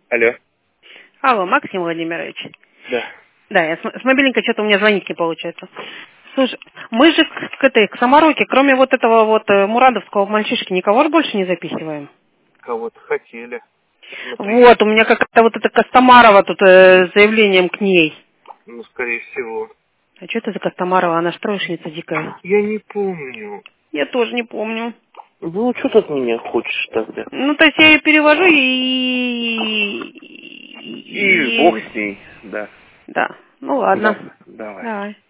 Алло. Алло, Максим Владимирович. Да. Да, я с мобильника что-то у меня звонить не получается. Слушай, мы же к Самароке, кроме вот этого вот мурадовского мальчишки, никого же больше не запихиваем. Кого-то хотели. Вот, у меня какая-то вот эта Костомарова тут с заявлением к ней. Ну, скорее всего. А что это за Костомарова? Она ж троечница дикая. Я не помню. Я тоже не помню. Ну, что ты от меня хочешь тогда? Ну, то есть я ее перевожу И бог с ней, да. Да, ну ладно. Да, давай. Давай.